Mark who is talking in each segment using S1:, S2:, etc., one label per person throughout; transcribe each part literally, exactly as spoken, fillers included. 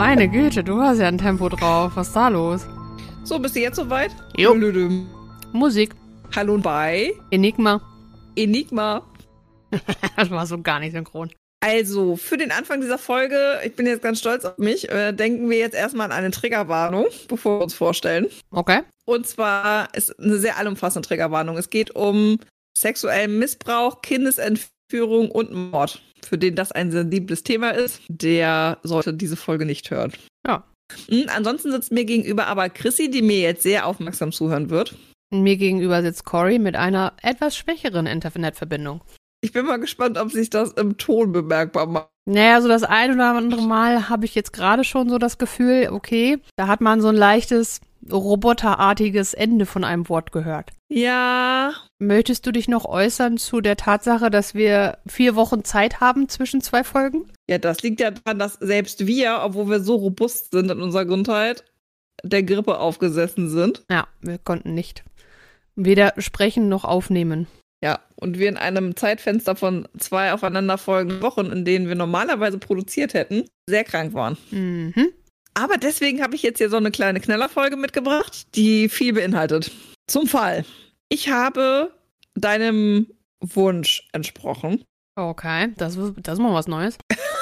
S1: Meine Güte, du hast ja ein Tempo drauf. Was ist da los?
S2: So, bist du jetzt soweit?
S1: Jo.
S2: Blödüm.
S1: Musik.
S2: Hallo und bei
S1: Enigma.
S2: Enigma.
S1: Das war so gar nicht synchron.
S2: Also, für den Anfang dieser Folge, ich bin jetzt ganz stolz auf mich, äh, denken wir jetzt erstmal an eine Triggerwarnung, bevor wir uns vorstellen.
S1: Okay.
S2: Und zwar ist eine sehr allumfassende Triggerwarnung. Es geht um sexuellen Missbrauch, Kindesentführung und Mord. Für den das ein sensibles Thema ist, der sollte diese Folge nicht hören.
S1: Ja.
S2: Mhm, ansonsten sitzt mir gegenüber aber Chrissy, die mir jetzt sehr aufmerksam zuhören wird.
S1: Mir gegenüber sitzt Cory mit einer etwas schwächeren Internetverbindung.
S2: Ich bin mal gespannt, ob sich das im Ton bemerkbar macht.
S1: Naja, so das ein oder andere Mal habe ich jetzt gerade schon so das Gefühl, okay, da hat man so ein leichtes, roboterartiges Ende von einem Wort gehört.
S2: Ja.
S1: Möchtest du dich noch äußern zu der Tatsache, dass wir vier Wochen Zeit haben zwischen zwei Folgen?
S2: Ja, das liegt ja daran, dass selbst wir, obwohl wir so robust sind in unserer Gesundheit, der Grippe aufgesessen sind.
S1: Ja, wir konnten nicht weder sprechen noch aufnehmen.
S2: Ja, und wir in einem Zeitfenster von zwei aufeinanderfolgenden Wochen, in denen wir normalerweise produziert hätten, sehr krank waren.
S1: Mhm.
S2: Aber deswegen habe ich jetzt hier so eine kleine Knallerfolge mitgebracht, die viel beinhaltet. Zum Fall. Ich habe deinem Wunsch entsprochen.
S1: Okay, das, das ist mal was Neues.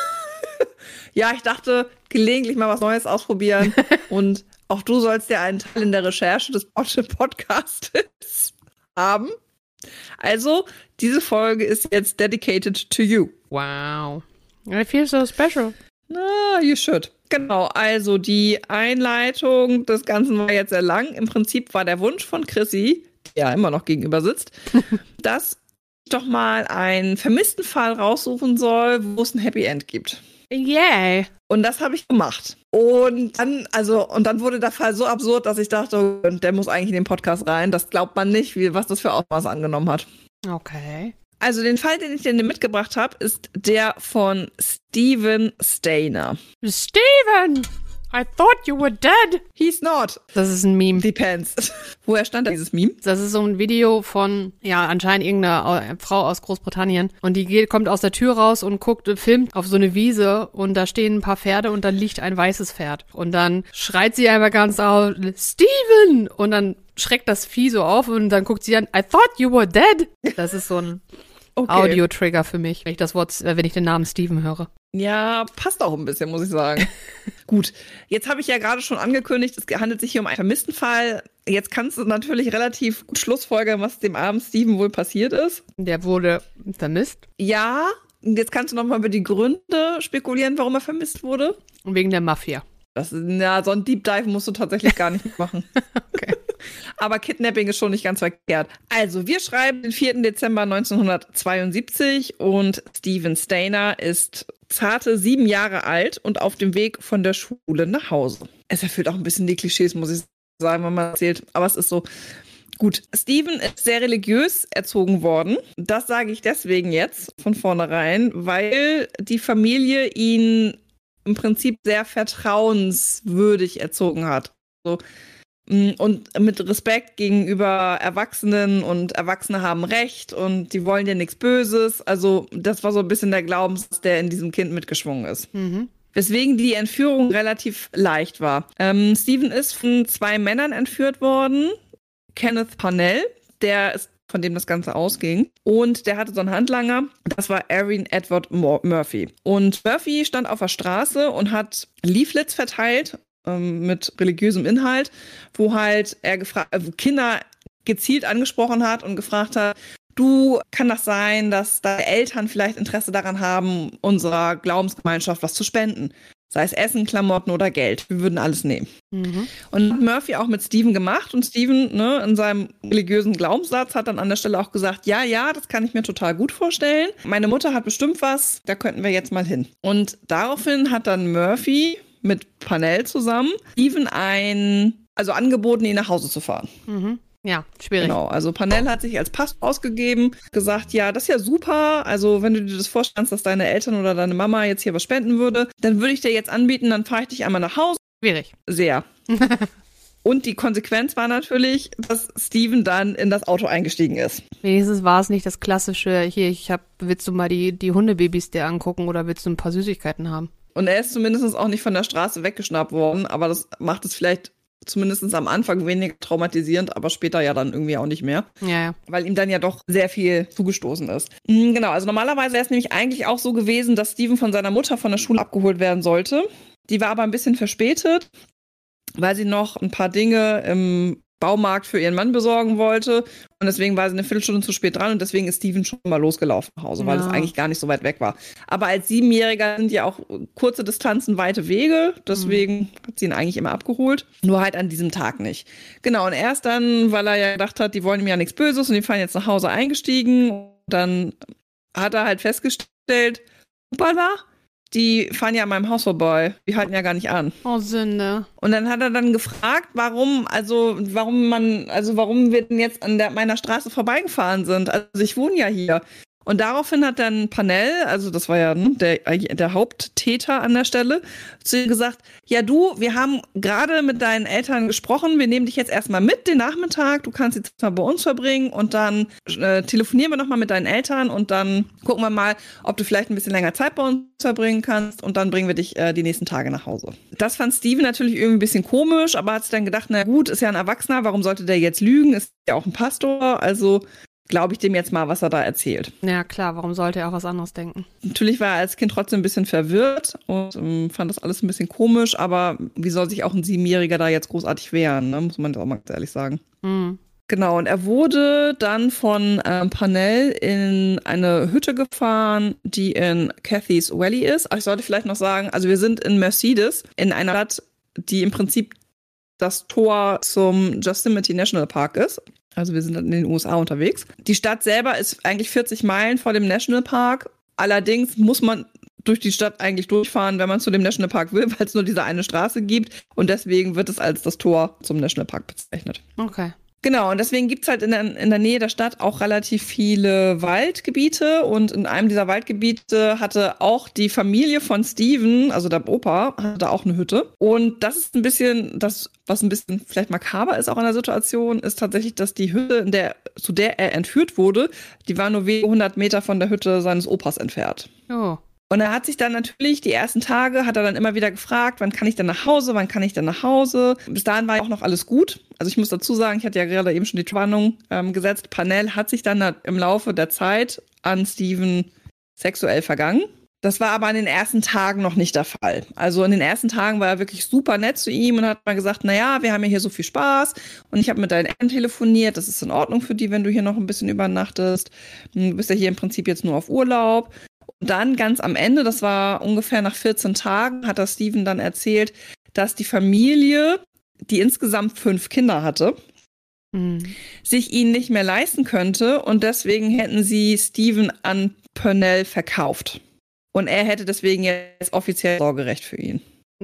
S2: Ja, ich dachte, gelegentlich mal was Neues ausprobieren. Und auch du sollst ja einen Teil in der Recherche des Podcasts haben. Also, diese Folge ist jetzt dedicated to you.
S1: Wow. I feel so special.
S2: Na, you should. Genau, also die Einleitung des Ganzen war jetzt sehr lang. Im Prinzip war der Wunsch von Chrissy, die ja immer noch gegenüber sitzt, dass ich doch mal einen vermissten Fall raussuchen soll, wo es ein Happy End gibt.
S1: Yay.
S2: Und das habe ich gemacht. Und dann, also, und dann wurde der Fall so absurd, dass ich dachte, der muss eigentlich in den Podcast rein. Das glaubt man nicht, wie, was das für Ausmaße angenommen hat.
S1: Okay.
S2: Also den Fall, den ich dir mitgebracht habe, ist der von Steven Stainer.
S1: Steven! I thought you were dead.
S2: He's not.
S1: Das ist ein Meme.
S2: Depends. Woher stand da dieses Meme?
S1: Das ist so ein Video von, ja, anscheinend irgendeiner Frau aus Großbritannien. Und die geht, kommt aus der Tür raus und guckt, filmt auf so eine Wiese und da stehen ein paar Pferde und dann liegt ein weißes Pferd. Und dann schreit sie einfach ganz laut, Steven! Und dann schreckt das Vieh so auf und dann guckt sie an, I thought you were dead. Das ist so ein okay. Audio-Trigger für mich, wenn ich das Wort, wenn ich den Namen Steven höre.
S2: Ja, passt auch ein bisschen, muss ich sagen. Gut, jetzt habe ich ja gerade schon angekündigt, es handelt sich hier um einen vermissten Fall. Jetzt kannst du natürlich relativ gut schlussfolgern, was dem armen Steven wohl passiert ist.
S1: Der wurde vermisst?
S2: Ja, jetzt kannst du noch mal über die Gründe spekulieren, warum er vermisst wurde.
S1: Wegen der Mafia.
S2: Das, ja, so ein Deep Dive musst du tatsächlich gar nicht machen.
S1: Okay.
S2: Aber Kidnapping ist schon nicht ganz verkehrt. Also, wir schreiben den vierten Dezember neunzehnhundertzweiundsiebzig und Steven Stainer ist zarte sieben Jahre alt und auf dem Weg von der Schule nach Hause. Es erfüllt auch ein bisschen die Klischees, muss ich sagen, wenn man erzählt. Aber es ist so. Gut, Steven ist sehr religiös erzogen worden. Das sage ich deswegen jetzt von vornherein, weil die Familie ihn im Prinzip sehr vertrauenswürdig erzogen hat. So. Und mit Respekt gegenüber Erwachsenen und Erwachsene haben Recht und die wollen dir nichts Böses. Also das war so ein bisschen der Glaubenssatz, der in diesem Kind mitgeschwungen ist. Mhm. Weswegen die Entführung relativ leicht war. Ähm, Steven ist von zwei Männern entführt worden. Kenneth Parnell, der ist, von dem das Ganze ausging. Und der hatte so einen Handlanger, das war Aaron Edward Murphy. Und Murphy stand auf der Straße und hat Leaflets verteilt, mit religiösem Inhalt, wo halt er gefra- äh, Kinder gezielt angesprochen hat und gefragt hat, du, kann das sein, dass deine Eltern vielleicht Interesse daran haben, unserer Glaubensgemeinschaft was zu spenden? Sei es Essen, Klamotten oder Geld. Wir würden alles nehmen. Mhm. Und hat Murphy auch mit Steven gemacht und Steven, ne, in seinem religiösen Glaubenssatz hat dann an der Stelle auch gesagt, ja, ja, das kann ich mir total gut vorstellen. Meine Mutter hat bestimmt was, da könnten wir jetzt mal hin. Und daraufhin hat dann Murphy mit Parnell zusammen Steven ein, also angeboten, ihn nach Hause zu fahren.
S1: Mhm. Ja, schwierig.
S2: Genau, also Parnell hat sich als Pass ausgegeben, gesagt, ja, das ist ja super, also wenn du dir das vorstellst, dass deine Eltern oder deine Mama jetzt hier was spenden würde, dann würde ich dir jetzt anbieten, dann fahre ich dich einmal nach Hause.
S1: Schwierig.
S2: Sehr. Und die Konsequenz war natürlich, dass Steven dann in das Auto eingestiegen ist.
S1: Wenigstens war es nicht das klassische, hier, ich hab, willst du mal die, die Hundebabys dir angucken oder willst du ein paar Süßigkeiten haben?
S2: Und er ist zumindest auch nicht von der Straße weggeschnappt worden, aber das macht es vielleicht zumindest am Anfang weniger traumatisierend, aber später ja dann irgendwie auch nicht mehr.
S1: Ja, ja.
S2: Weil ihm dann ja doch sehr viel zugestoßen ist. Mhm, genau, also normalerweise wäre es nämlich eigentlich auch so gewesen, dass Steven von seiner Mutter von der Schule abgeholt werden sollte. Die war aber ein bisschen verspätet, weil sie noch ein paar Dinge im Baumarkt für ihren Mann besorgen wollte. Und deswegen war sie eine Viertelstunde zu spät dran und deswegen ist Steven schon mal losgelaufen nach Hause, weil
S1: Ja.
S2: es eigentlich gar nicht so weit weg war. Aber als Siebenjähriger sind ja auch kurze Distanzen, weite Wege. Deswegen mhm. hat sie ihn eigentlich immer abgeholt. Nur halt an diesem Tag nicht. Genau, und erst dann, weil er ja gedacht hat, die wollen ihm ja nichts Böses und die fahren jetzt nach Hause eingestiegen. Und dann hat er halt festgestellt, Hoppala, die fahren ja an meinem Haus vorbei. Die halten ja gar nicht an.
S1: Oh, Sünde.
S2: Und dann hat er dann gefragt, warum, also warum man, also warum wir denn jetzt an der, meiner Straße vorbeigefahren sind. Also ich wohne ja hier. Und daraufhin hat dann Panel, also das war ja ne, der, der Haupttäter an der Stelle, zu ihr gesagt, ja du, wir haben gerade mit deinen Eltern gesprochen, wir nehmen dich jetzt erstmal mit den Nachmittag, du kannst jetzt mal bei uns verbringen und dann äh, telefonieren wir nochmal mit deinen Eltern und dann gucken wir mal, ob du vielleicht ein bisschen länger Zeit bei uns verbringen kannst und dann bringen wir dich äh, die nächsten Tage nach Hause. Das fand Steven natürlich irgendwie ein bisschen komisch, aber hat sich dann gedacht, na gut, ist ja ein Erwachsener, warum sollte der jetzt lügen, ist ja auch ein Pastor, also glaube ich dem jetzt mal, was er da erzählt.
S1: Ja, klar, warum sollte er auch was anderes denken?
S2: Natürlich war er als Kind trotzdem ein bisschen verwirrt und ähm, fand das alles ein bisschen komisch, aber wie soll sich auch ein Siebenjähriger da jetzt großartig wehren, ne? Muss man das auch mal ganz ehrlich sagen.
S1: Mhm.
S2: Genau, und er wurde dann von ähm, Panel in eine Hütte gefahren, die in Cathy's Valley ist. Ach, ich sollte vielleicht noch sagen, also wir sind in Mercedes, in einer Stadt, die im Prinzip das Tor zum Yosemite National Park ist. Also wir sind in den U S A unterwegs. Die Stadt selber ist eigentlich vierzig Meilen vor dem Nationalpark. Allerdings muss man durch die Stadt eigentlich durchfahren, wenn man zu dem Nationalpark will, weil es nur diese eine Straße gibt. Und deswegen wird es als das Tor zum Nationalpark bezeichnet.
S1: Okay.
S2: Genau, und deswegen gibt's halt in der, in der Nähe der Stadt auch relativ viele Waldgebiete. Und in einem dieser Waldgebiete hatte auch die Familie von Steven, also der Opa, hatte auch eine Hütte. Und das ist ein bisschen, das, was ein bisschen vielleicht makaber ist auch in der Situation, ist tatsächlich, dass die Hütte, in der, zu der er entführt wurde, die war nur wenige hundert Meter von der Hütte seines Opas entfernt.
S1: Oh.
S2: Und er hat sich dann natürlich, die ersten Tage, hat er dann immer wieder gefragt, wann kann ich denn nach Hause, wann kann ich denn nach Hause? Bis dahin war ja auch noch alles gut. Also ich muss dazu sagen, ich hatte ja gerade eben schon die Warnung ähm, gesetzt, Panel hat sich dann im Laufe der Zeit an Steven sexuell vergangen. Das war aber in den ersten Tagen noch nicht der Fall. Also in den ersten Tagen war er wirklich super nett zu ihm und hat mal gesagt, naja, wir haben ja hier so viel Spaß und ich habe mit deinen Eltern telefoniert, das ist in Ordnung für die, wenn du hier noch ein bisschen übernachtest. Du bist ja hier im Prinzip jetzt nur auf Urlaub. Und dann ganz am Ende, das war ungefähr nach vierzehn Tagen, hat das Steven dann erzählt, dass die Familie, die insgesamt fünf Kinder hatte, mhm. sich ihn nicht mehr leisten könnte und deswegen hätten sie Steven an Purnell verkauft. Und er hätte deswegen jetzt offiziell Sorgerecht für ihn.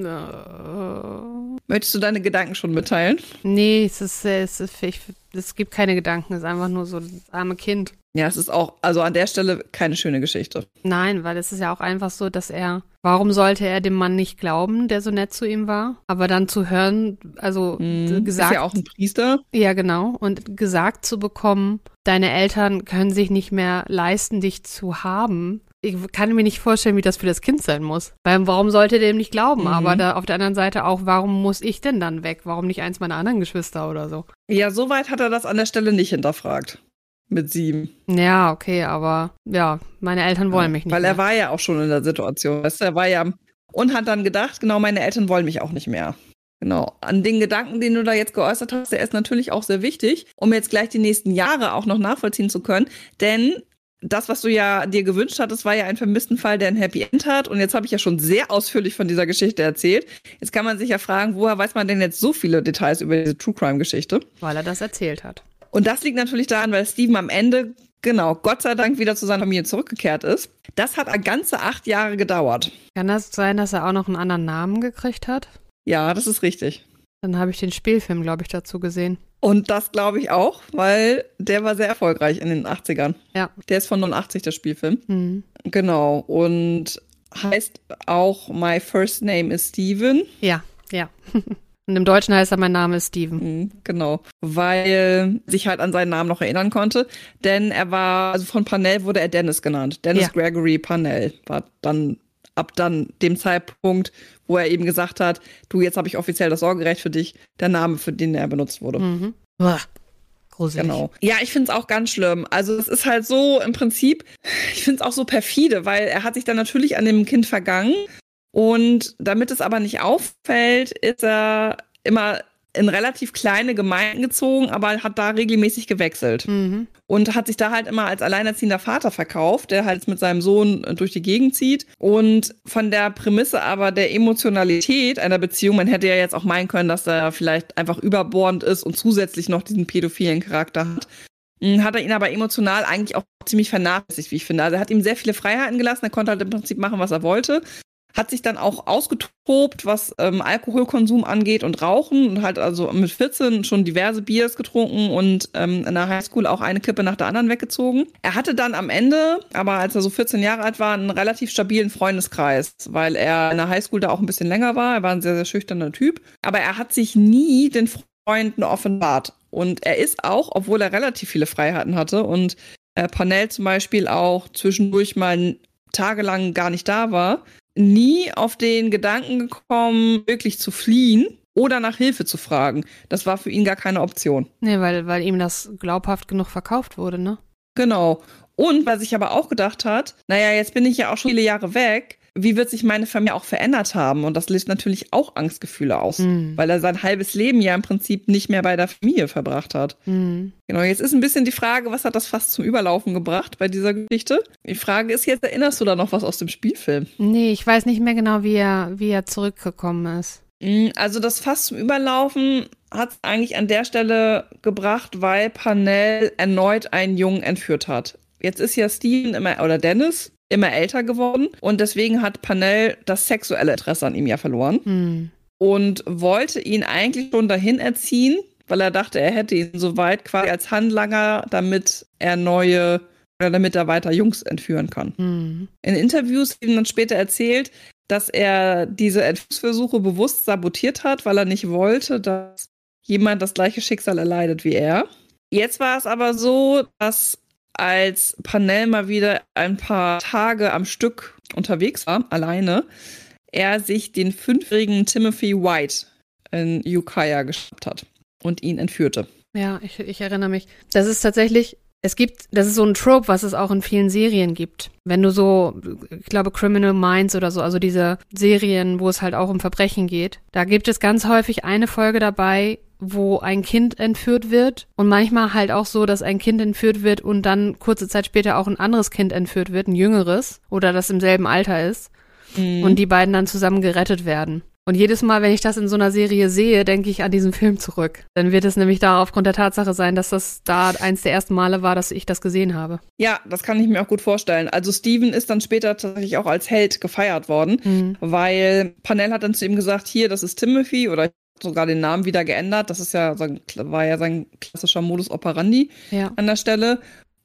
S1: No.
S2: Möchtest du deine Gedanken schon mitteilen?
S1: Nee, es ist, es ist ich, es gibt keine Gedanken, es ist einfach nur so das arme Kind.
S2: Ja, es ist auch, also an der Stelle keine schöne Geschichte.
S1: Nein, weil es ist ja auch einfach so, dass er, warum sollte er dem Mann nicht glauben, der so nett zu ihm war? Aber dann zu hören, also
S2: mhm,
S1: gesagt.
S2: Ist ja auch ein Priester.
S1: Ja, genau. Und gesagt zu bekommen, deine Eltern können sich nicht mehr leisten, dich zu haben. Ich kann mir nicht vorstellen, wie das für das Kind sein muss. Weil warum sollte der ihm nicht glauben? Mhm. Aber da auf der anderen Seite auch, warum muss ich denn dann weg? Warum nicht eins meiner anderen Geschwister oder so?
S2: Ja, soweit hat er das an der Stelle nicht hinterfragt. Mit sieben.
S1: Ja, okay, aber ja, meine Eltern wollen
S2: ja,
S1: mich nicht
S2: Weil
S1: mehr.
S2: er war ja auch schon in der Situation. Weißt du, er war ja und hat dann gedacht, genau, meine Eltern wollen mich auch nicht mehr. Genau. An den Gedanken, den du da jetzt geäußert hast, der ist natürlich auch sehr wichtig, um jetzt gleich die nächsten Jahre auch noch nachvollziehen zu können. Denn das, was du ja dir gewünscht hattest, war ja ein vermissten Fall, der ein Happy End hat. Und jetzt habe ich ja schon sehr ausführlich von dieser Geschichte erzählt. Jetzt kann man sich ja fragen, woher weiß man denn jetzt so viele Details über diese True-Crime-Geschichte?
S1: Weil er das erzählt hat.
S2: Und das liegt natürlich daran, weil Steven am Ende, genau, Gott sei Dank wieder zu seiner Familie zurückgekehrt ist. Das hat ganze acht Jahre gedauert.
S1: Kann das sein, dass er auch noch einen anderen Namen gekriegt hat?
S2: Ja, das ist richtig.
S1: Dann habe ich den Spielfilm, glaube ich, dazu gesehen.
S2: Und das glaube ich auch, weil der war sehr erfolgreich in den achtzigern. Ja. Der ist von neunundachtzig, der Spielfilm. Mhm. Genau. Und heißt auch My First Name is Steven.
S1: Ja, ja. Und im Deutschen heißt er, mein Name ist Steven.
S2: Mhm, genau, weil sich halt an seinen Namen noch erinnern konnte. Denn er war, also von Parnell wurde er Dennis genannt. Dennis ja. Gregory Parnell war dann ab dann dem Zeitpunkt, wo er eben gesagt hat, du, jetzt habe ich offiziell das Sorgerecht für dich, der Name, für den er benutzt wurde.
S1: Mhm. Uah, gruselig.
S2: Genau. Ja, ich finde es auch ganz schlimm. Also es ist halt so im Prinzip, ich finde es auch so perfide, weil er hat sich dann natürlich an dem Kind vergangen und damit es aber nicht auffällt, ist er immer in relativ kleine Gemeinden gezogen, aber hat da regelmäßig gewechselt.
S1: Mhm.
S2: Und hat sich da halt immer als alleinerziehender Vater verkauft, der halt mit seinem Sohn durch die Gegend zieht. Und von der Prämisse aber der Emotionalität einer Beziehung, man hätte ja jetzt auch meinen können, dass er vielleicht einfach überbordend ist und zusätzlich noch diesen pädophilen Charakter hat, hat er ihn aber emotional eigentlich auch ziemlich vernachlässigt, wie ich finde. Also er hat ihm sehr viele Freiheiten gelassen, er konnte halt im Prinzip machen, was er wollte. Hat sich dann auch ausgetobt, was ähm, Alkoholkonsum angeht und Rauchen und halt also mit vierzehn schon diverse Biers getrunken und ähm, in der Highschool auch eine Kippe nach der anderen weggezogen. Er hatte dann am Ende, aber als er so vierzehn Jahre alt war, einen relativ stabilen Freundeskreis, weil er in der Highschool da auch ein bisschen länger war. Er war ein sehr, sehr schüchterner Typ. Aber er hat sich nie den Freunden offenbart. Und er ist auch, obwohl er relativ viele Freiheiten hatte und äh, Parnell zum Beispiel auch zwischendurch mal tagelang gar nicht da war, nie auf den Gedanken gekommen, wirklich zu fliehen oder nach Hilfe zu fragen. Das war für ihn gar keine Option.
S1: Nee, weil, weil ihm das glaubhaft genug verkauft wurde, ne?
S2: Genau. Und was sich aber auch gedacht hat, naja, jetzt bin ich ja auch schon viele Jahre weg, wie wird sich meine Familie auch verändert haben? Und das löst natürlich auch Angstgefühle aus, mhm. weil er sein halbes Leben ja im Prinzip nicht mehr bei der Familie verbracht hat. Mhm. Genau, jetzt ist ein bisschen die Frage, was hat das fast zum Überlaufen gebracht bei dieser Geschichte? Die Frage ist jetzt, erinnerst du da noch was aus dem Spielfilm?
S1: Nee, ich weiß nicht mehr genau, wie er, wie er zurückgekommen ist.
S2: Also das Fass zum Überlaufen hat es eigentlich an der Stelle gebracht, weil Parnell erneut einen Jungen entführt hat. Jetzt ist ja Steven immer, oder Dennis, immer älter geworden und deswegen hat Parnell das sexuelle Interesse an ihm ja verloren hm. und wollte ihn eigentlich schon dahin erziehen, weil er dachte, er hätte ihn soweit quasi als Handlanger, damit er neue oder damit er weiter Jungs entführen kann. Hm. In Interviews ihm dann später erzählt, dass er diese Entführungsversuche bewusst sabotiert hat, weil er nicht wollte, dass jemand das gleiche Schicksal erleidet wie er. Jetzt war es aber so, dass als Parnell mal wieder ein paar Tage am Stück unterwegs war, alleine, er sich den fünfjährigen Timothy White in Ukiah geschnappt hat und ihn entführte.
S1: Ja, ich, ich erinnere mich. Das ist tatsächlich, es gibt, das ist so ein Trope, was es auch in vielen Serien gibt. Wenn du so, ich glaube Criminal Minds oder so, also diese Serien, wo es halt auch um Verbrechen geht, da gibt es ganz häufig eine Folge dabei, wo ein Kind entführt wird und manchmal halt auch so, dass ein Kind entführt wird und dann kurze Zeit später auch ein anderes Kind entführt wird, ein jüngeres oder das im selben Alter ist mhm. und die beiden dann zusammen gerettet werden. Und jedes Mal, wenn ich das in so einer Serie sehe, denke ich an diesen Film zurück. Dann wird es nämlich da aufgrund der Tatsache sein, dass das da eins der ersten Male war, dass ich das gesehen habe.
S2: Ja, das kann ich mir auch gut vorstellen. Also Steven ist dann später tatsächlich auch als Held gefeiert worden, mhm. weil Parnell hat dann zu ihm gesagt, hier, das ist Timothy oder sogar den Namen wieder geändert. Das ist ja sein, war ja sein klassischer Modus operandi ja. an der Stelle.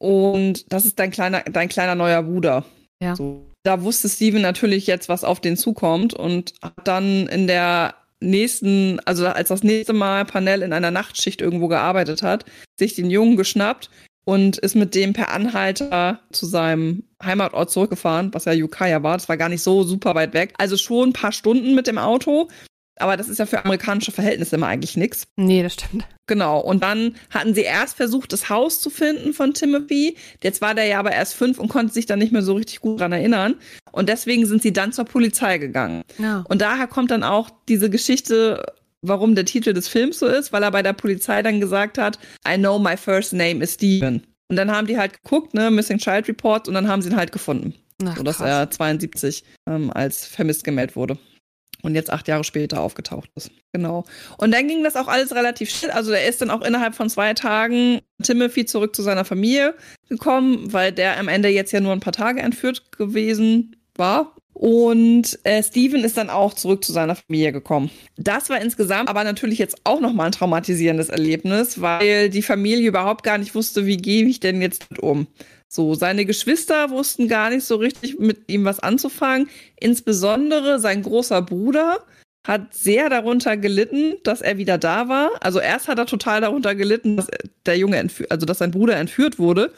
S2: Und das ist dein kleiner, dein kleiner neuer Bruder. Ja. So. Da wusste Steven natürlich jetzt, was auf den zukommt und hat dann in der nächsten, also als das nächste Mal Parnell in einer Nachtschicht irgendwo gearbeitet hat, sich den Jungen geschnappt und ist mit dem per Anhalter zu seinem Heimatort zurückgefahren, was ja Ukiah war. Das war gar nicht so super weit weg. Also schon ein paar Stunden mit dem Auto. Aber das ist ja für amerikanische Verhältnisse immer eigentlich nichts.
S1: Nee, das stimmt.
S2: Genau. Und dann hatten sie erst versucht, das Haus zu finden von Timothy. Jetzt war der ja aber erst fünf und konnte sich dann nicht mehr so richtig gut dran erinnern. Und deswegen sind sie dann zur Polizei gegangen. Ja. Und daher kommt dann auch diese Geschichte, warum der Titel des Films so ist, weil er bei der Polizei dann gesagt hat, I know my first name is Steven. Und dann haben die halt geguckt, ne, Missing Child Report, und dann haben sie ihn halt gefunden. Ach, so dass krass. Er zweiundsiebzig ähm, als vermisst gemeldet wurde. Und jetzt acht Jahre später aufgetaucht ist. Genau. Und dann ging das auch alles relativ schnell. Also er ist dann auch innerhalb von zwei Tagen Timothy zurück zu seiner Familie gekommen, weil der am Ende jetzt ja nur ein paar Tage entführt gewesen war. Und äh, Steven ist dann auch zurück zu seiner Familie gekommen. Das war insgesamt aber natürlich jetzt auch nochmal ein traumatisierendes Erlebnis, weil die Familie überhaupt gar nicht wusste, wie gehe ich denn jetzt mit um. So, seine Geschwister wussten gar nicht so richtig mit ihm was anzufangen. Insbesondere sein großer Bruder hat sehr darunter gelitten, dass er wieder da war. Also erst hat er total darunter gelitten, dass der Junge entführt, also dass sein Bruder entführt wurde.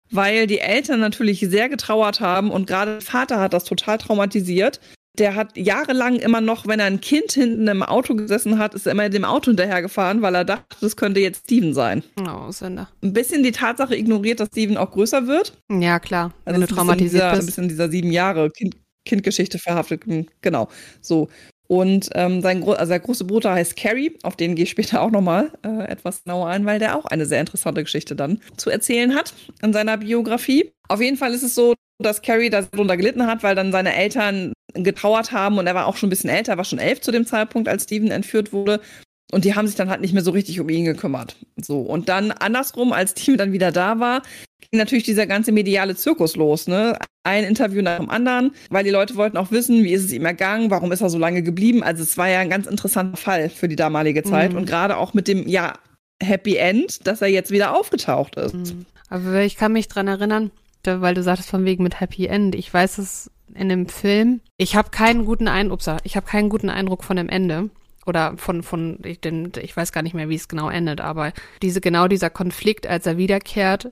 S2: weil die Eltern natürlich sehr getrauert haben und gerade der Vater hat das total traumatisiert. Der hat jahrelang immer noch, wenn er ein Kind hinten im Auto gesessen hat, ist er immer dem Auto hinterhergefahren, weil er dachte, das könnte jetzt Steven sein.
S1: Oh, Sender.
S2: Ein bisschen die Tatsache ignoriert, dass Steven auch größer wird.
S1: Ja, klar,
S2: also
S1: wenn du traumatisiert
S2: dieser,
S1: bist.
S2: Ein bisschen dieser sieben Jahre kind, Kindgeschichte verhaftet. Genau, so. Und ähm, sein Gro- also der große Bruder heißt Carrie, auf den gehe ich später auch nochmal äh, etwas genauer ein, weil der auch eine sehr interessante Geschichte dann zu erzählen hat in seiner Biografie. Auf jeden Fall ist es so, dass Carrie darunter gelitten hat, weil dann seine Eltern getrauert haben und er war auch schon ein bisschen älter, war schon elf zu dem Zeitpunkt, als Steven entführt wurde. Und die haben sich dann halt nicht mehr so richtig um ihn gekümmert. So. Und dann andersrum, als Steven dann wieder da war, ging natürlich dieser ganze mediale Zirkus los, ne? Ein Interview nach dem anderen, weil die Leute wollten auch wissen, wie ist es ihm ergangen, warum ist er so lange geblieben. Also es war ja ein ganz interessanter Fall für die damalige Zeit
S1: Mhm.
S2: und gerade auch mit dem, ja, Happy End, dass er jetzt wieder aufgetaucht ist.
S1: Mhm. Aber ich kann mich dran erinnern, da, weil du sagtest von wegen mit Happy End. Ich weiß es in dem Film. Ich habe keinen guten Eindruck, ich habe keinen guten Eindruck von dem Ende. Oder von, von, ich, den, ich weiß gar nicht mehr, wie es genau endet, aber diese, genau dieser Konflikt, als er wiederkehrt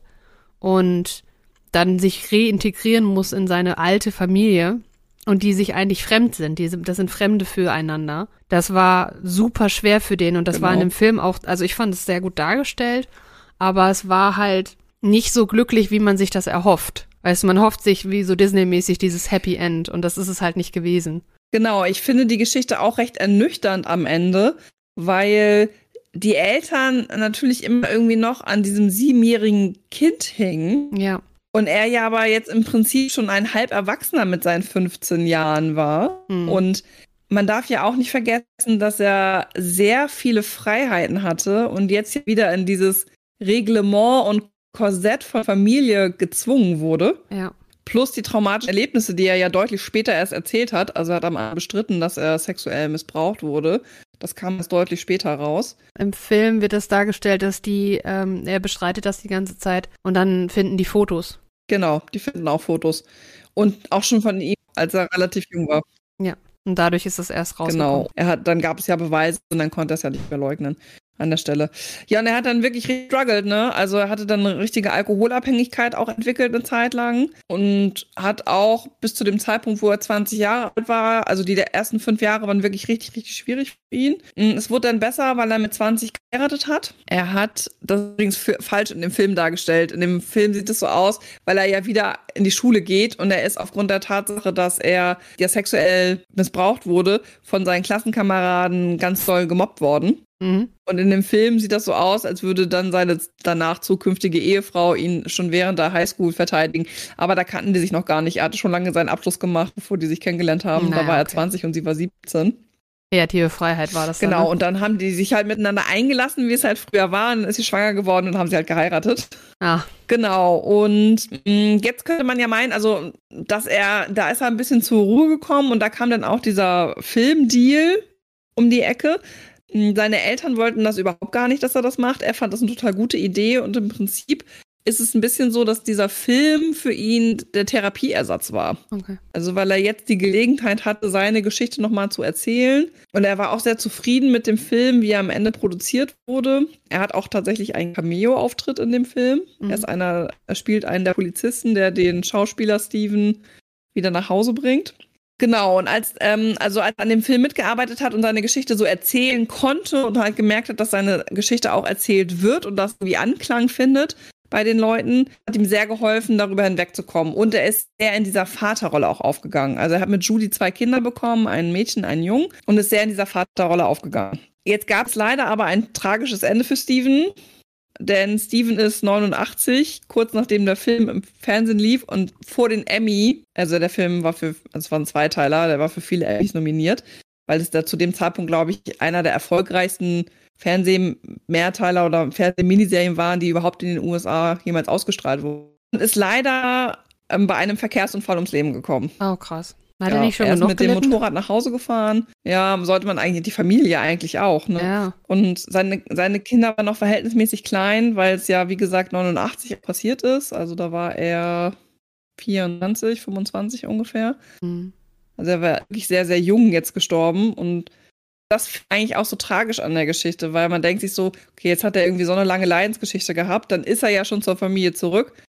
S1: und dann sich reintegrieren muss in seine alte Familie und die sich eigentlich fremd sind, die sind, das sind Fremde füreinander. Das war super schwer für den und das
S2: Genau.
S1: war in dem Film auch, also ich fand es sehr gut dargestellt, aber es war halt nicht so glücklich, wie man sich das erhofft. Weißt du, man hofft sich wie so Disney-mäßig dieses Happy End und das ist es halt nicht gewesen.
S2: Genau, ich finde die Geschichte auch recht ernüchternd am Ende, weil die Eltern natürlich immer irgendwie noch an diesem siebenjährigen Kind hingen.
S1: Ja.
S2: Und er ja aber jetzt im Prinzip schon ein halb Erwachsener mit seinen fünfzehn Jahren war.
S1: Mhm.
S2: Und man darf ja auch nicht vergessen, dass er sehr viele Freiheiten hatte und jetzt wieder in dieses Reglement und Korsett von Familie gezwungen wurde.
S1: Ja.
S2: Plus die traumatischen Erlebnisse, die er ja deutlich später erst erzählt hat. Also er hat am Anfang bestritten, dass er sexuell missbraucht wurde. Das kam erst deutlich später raus.
S1: Im Film wird es dargestellt, dass die, ähm, er bestreitet das die ganze Zeit und dann finden die Fotos.
S2: Genau, die finden auch Fotos. Und auch schon von ihm, als er relativ jung war.
S1: Ja, und dadurch ist es erst rausgekommen.
S2: Genau, er hat, dann gab es ja Beweise und dann konnte er es ja nicht mehr leugnen an der Stelle. Ja, und er hat dann wirklich gestruggelt, ne? Also er hatte dann eine richtige Alkoholabhängigkeit auch entwickelt eine Zeit lang und hat auch bis zu dem Zeitpunkt, wo er zwanzig Jahre alt war, also die der ersten fünf Jahre waren wirklich richtig, richtig schwierig für ihn. Es wurde dann besser, weil er mit zwanzig geheiratet hat. Er hat, das ist übrigens für, falsch in dem Film dargestellt, in dem Film sieht es so aus, weil er ja wieder in die Schule geht und er ist aufgrund der Tatsache, dass er ja sexuell missbraucht wurde, von seinen Klassenkameraden ganz doll gemobbt worden.
S1: Mhm.
S2: Und in dem Film sieht das so aus, als würde dann seine danach zukünftige Ehefrau ihn schon während der Highschool verteidigen. Aber da kannten die sich noch gar nicht. Er hatte schon lange seinen Abschluss gemacht, bevor die sich kennengelernt haben.
S1: Naja,
S2: da war er
S1: okay.
S2: zwanzig und sie war siebzehn.
S1: Kreative Freiheit war das dann.
S2: Genau,
S1: Ne?
S2: und dann haben die sich halt miteinander eingelassen, wie es halt früher war. Und dann ist sie schwanger geworden und haben sie halt geheiratet.
S1: Ah,
S2: Genau, und mh, jetzt könnte man ja meinen, also, dass er, da ist er ein bisschen zur Ruhe gekommen und da kam dann auch dieser Filmdeal um die Ecke. Seine Eltern wollten das überhaupt gar nicht, dass er das macht. Er fand das eine total gute Idee und im Prinzip ist es ein bisschen so, dass dieser Film für ihn der Therapieersatz war.
S1: okay.
S2: Also weil er jetzt die Gelegenheit hatte, seine Geschichte nochmal zu erzählen. Und er war auch sehr zufrieden mit dem Film, wie er am Ende produziert wurde. Er hat auch tatsächlich einen Cameo-Auftritt in dem Film.
S1: Mhm.
S2: Er ist einer, er spielt einen der Polizisten, der den Schauspieler Steven wieder nach Hause bringt. Genau, und als, ähm, also als er an dem Film mitgearbeitet hat und seine Geschichte so erzählen konnte und halt gemerkt hat, dass seine Geschichte auch erzählt wird und das irgendwie Anklang findet bei den Leuten, hat ihm sehr geholfen, darüber hinwegzukommen. Und er ist sehr in dieser Vaterrolle auch aufgegangen. Also er hat mit Judy zwei Kinder bekommen, ein Mädchen, einen Jungen, und ist sehr in dieser Vaterrolle aufgegangen. Jetzt gab es leider aber ein tragisches Ende für Steven. Denn Steven ist neunundachtzig, kurz nachdem der Film im Fernsehen lief und vor den Emmy, also der Film war für, also es war ein Zweiteiler, der war für viele Emmys nominiert, weil es da zu dem Zeitpunkt, glaube ich, einer der erfolgreichsten Fernseh-Mehrteiler oder Fernseh-Miniserien waren, die überhaupt in den U S A jemals ausgestrahlt wurden. Und ist leider ähm, bei einem Verkehrsunfall ums Leben gekommen.
S1: Oh, krass. Hat
S2: ja,
S1: er nicht schon
S2: er ist
S1: genug
S2: mit dem
S1: gelitten?
S2: Motorrad nach Hause gefahren. Ja, sollte man eigentlich, die Familie eigentlich auch, ne?
S1: Ja.
S2: Und seine, seine Kinder waren noch verhältnismäßig klein, weil es ja, wie gesagt, neunundachtzig passiert ist. Also da war er vierundzwanzig, fünfundzwanzig ungefähr.
S1: Mhm.
S2: Also er war wirklich sehr, sehr jung jetzt gestorben. Und das ist eigentlich auch so tragisch an der Geschichte, weil man denkt sich so, okay, jetzt hat er irgendwie so eine lange Leidensgeschichte gehabt, dann ist er ja schon zur Familie zurück.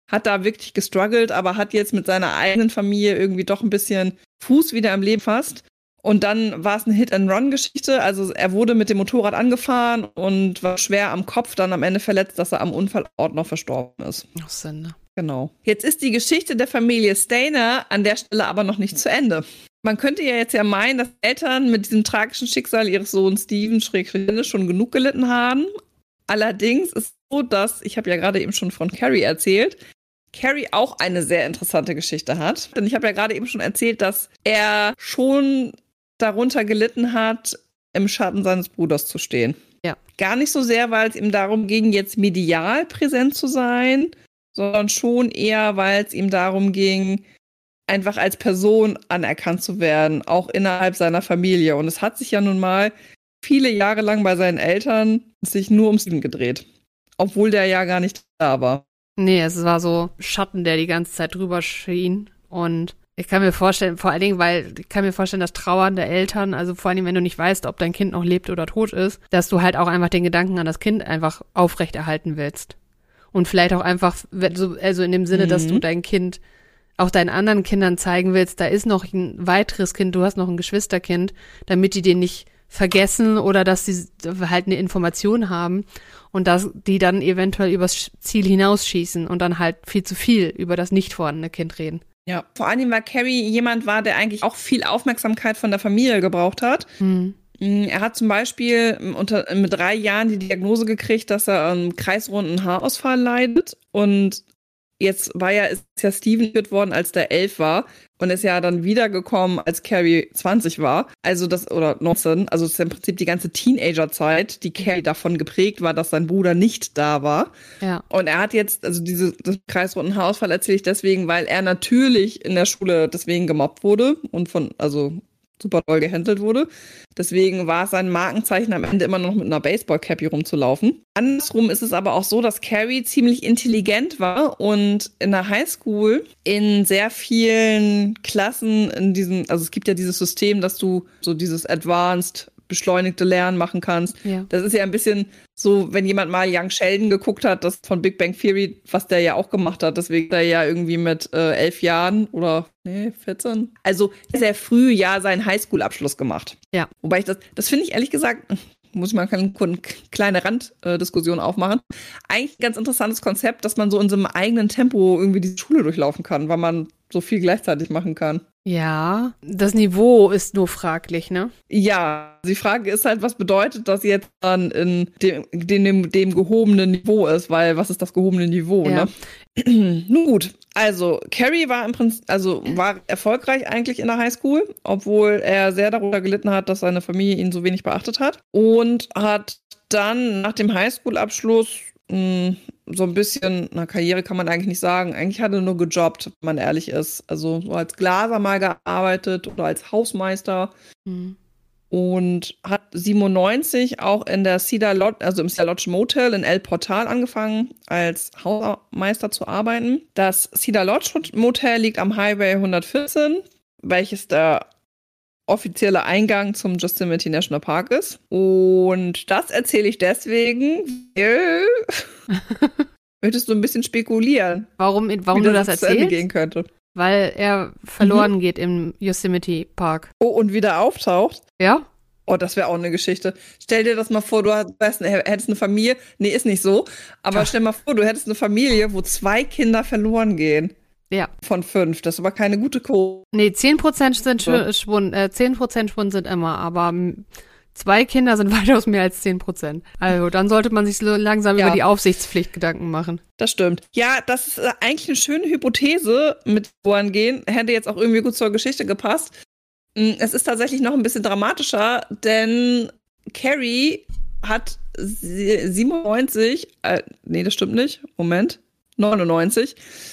S2: hat da wirklich gestruggelt, aber hat jetzt mit seiner eigenen Familie irgendwie doch ein bisschen Fuß wieder im Leben fast. Und dann war es eine Hit-and-Run-Geschichte. Also er wurde mit dem Motorrad angefahren und war schwer am Kopf dann am Ende verletzt, dass er am Unfallort noch verstorben ist.
S1: Ach, Sünde.
S2: Genau. Jetzt ist die Geschichte der Familie Stainer an der Stelle aber noch nicht zu Ende. Man könnte ja jetzt ja meinen, dass Eltern mit diesem tragischen Schicksal ihres Sohns Steven Schrägstrich schon genug gelitten haben. Allerdings ist es so, dass, ich habe ja gerade eben schon von Carrie erzählt, Carrie auch eine sehr interessante Geschichte hat. Denn ich habe ja gerade eben schon erzählt, dass er schon darunter gelitten hat, im Schatten seines Bruders zu stehen.
S1: Ja.
S2: Gar nicht so sehr, weil es ihm darum ging, jetzt medial präsent zu sein, sondern schon eher, weil es ihm darum ging, einfach als Person anerkannt zu werden, auch innerhalb seiner Familie. Und es hat sich ja nun mal viele Jahre lang bei seinen Eltern sich nur um Steven gedreht. Obwohl der ja gar nicht da war.
S1: Nee, es war so Schatten, der die ganze Zeit drüber schien. Und ich kann mir vorstellen, vor allen Dingen, weil ich kann mir vorstellen, dass Trauern der Eltern, also vor allen Dingen, wenn du nicht weißt, ob dein Kind noch lebt oder tot ist, dass du halt auch einfach den Gedanken an das Kind einfach aufrechterhalten willst. Und vielleicht auch einfach, also in dem Sinne, mhm. dass du dein Kind auch deinen anderen Kindern zeigen willst, da ist noch ein weiteres Kind, du hast noch ein Geschwisterkind, damit die den nicht vergessen oder dass sie halt eine Information haben und dass die dann eventuell übers Ziel hinausschießen und dann halt viel zu viel über das nicht vorhandene Kind reden.
S2: Ja, vor allem, weil Carrie jemand war, der eigentlich auch viel Aufmerksamkeit von der Familie gebraucht hat. Mhm. Er hat zum Beispiel unter, mit drei Jahren die Diagnose gekriegt, dass er an kreisrunden Haarausfall leidet. Und jetzt war ja, ist ja Steven geführt worden, als der elf war. Und ist ja dann wiedergekommen, als Carrie zwanzig war. Also das, oder neunzehn. Also es ist ja im Prinzip die ganze Teenagerzeit, die Carrie davon geprägt war, dass sein Bruder nicht da war.
S1: Ja. Und
S2: er hat jetzt, also diese das kreisrunden Haarausfall erzähle ich deswegen, weil er natürlich in der Schule deswegen gemobbt wurde und von, also super doll gehandelt wurde. Deswegen war es sein Markenzeichen, am Ende immer noch mit einer Baseball-Cappy rumzulaufen. Andersrum ist es aber auch so, dass Carrie ziemlich intelligent war und in der Highschool in sehr vielen Klassen in diesem, also es gibt ja dieses System, dass du so dieses Advanced beschleunigte Lernen machen kannst.
S1: Ja.
S2: Das ist ja ein bisschen so, wenn jemand mal Young Sheldon geguckt hat, das von Big Bang Theory, was der ja auch gemacht hat, deswegen hat er ja irgendwie mit äh, elf Jahren oder nee, vierzehn, also sehr früh ja seinen Highschool-Abschluss gemacht.
S1: Ja.
S2: Wobei ich das, das finde ich ehrlich gesagt, muss ich mal eine kleine Randdiskussion aufmachen, eigentlich ein ganz interessantes Konzept, dass man so in so einem eigenen Tempo irgendwie die Schule durchlaufen kann, weil man so viel gleichzeitig machen kann.
S1: Ja, das Niveau ist nur fraglich, ne?
S2: Ja, die Frage ist halt, was bedeutet das jetzt dann in dem, dem, dem gehobenen Niveau ist, weil was ist das gehobene Niveau,
S1: ja.
S2: ne? Nun gut, also Carrie war im Prinzip, also war erfolgreich eigentlich in der Highschool, obwohl er sehr darunter gelitten hat, dass seine Familie ihn so wenig beachtet hat und hat dann nach dem Highschool-Abschluss mh, so ein bisschen, na, Karriere kann man eigentlich nicht sagen. Eigentlich hat er nur gejobbt, wenn man ehrlich ist. Also so als Glaser mal gearbeitet oder als Hausmeister. Mhm. Und hat siebenundneunzig auch in der Cedar Lodge, also im Cedar Lodge Motel in El Portal angefangen, als Hausmeister zu arbeiten. Das Cedar Lodge Motel liegt am Highway hundertvierzehn, welches der offizielle Eingang zum Yosemite National Park ist. Und das erzähle ich deswegen, weil möchtest du ein bisschen spekulieren?
S1: Warum, warum
S2: wie
S1: du das,
S2: das
S1: erzählst?
S2: Zu Ende gehen könnte.
S1: Weil er verloren mhm. geht im Yosemite Park.
S2: Oh, und wieder auftaucht?
S1: Ja.
S2: Oh, das wäre auch eine Geschichte. Stell dir das mal vor, du hättest eine Familie. Nee, ist nicht so. Aber Ach. stell mal vor, du hättest eine Familie, wo zwei Kinder verloren gehen.
S1: Ja.
S2: Von fünf. Das ist aber keine gute Quote.
S1: Nee, zehn Prozent sind Schwund, äh, zehn Prozent Schwund sind immer, aber zwei Kinder sind weitaus mehr als zehn Prozent. Also dann sollte man sich so langsam ja. über die Aufsichtspflicht Gedanken machen.
S2: Das stimmt. Ja, das ist eigentlich eine schöne Hypothese mit Vorangehen. Hätte jetzt auch irgendwie gut zur Geschichte gepasst. Es ist tatsächlich noch ein bisschen dramatischer, denn Carrie hat siebenundneunzig, äh, nee, das stimmt nicht, Moment, neunundneunzig,